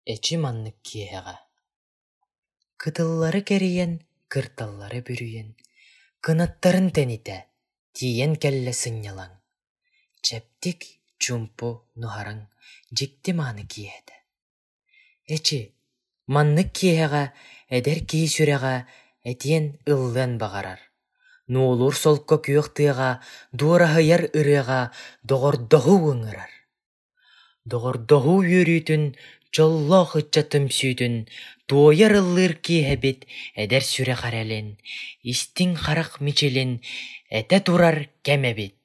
эчи маннык киэҕэ. Кытыллары кэриен, кырталлары бүрүйен, кынаттарын тэнитэ, тиен кэллэ сыннялаң. Чэптик, чумпу, нуһараң, дьикти мааны киэһэтэ. Эчи, маннык киэһэҕэ, эдэр киһи сүрэҕэ, этиэн ыллыан баҕарар. Нуулуур солко күөхтыаҕа, дуораһыйар ырыаҕа доҕордоһуу ыҥырар. Доҕордоһуу үөрүүтүн, чоллоох ычча түмсүүтүн, туойар ыллыыр киэһэбит эдэр сүрэ харалин, истиҥ харах мичилин этэ турар кэмэбит.